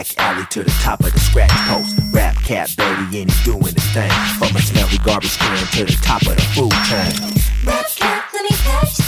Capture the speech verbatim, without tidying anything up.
back alley to the top of the scratch post. Rap cat dirty and he's doing his thing. From a smelly garbage can to the top of the food chain. Rap cat, let me catch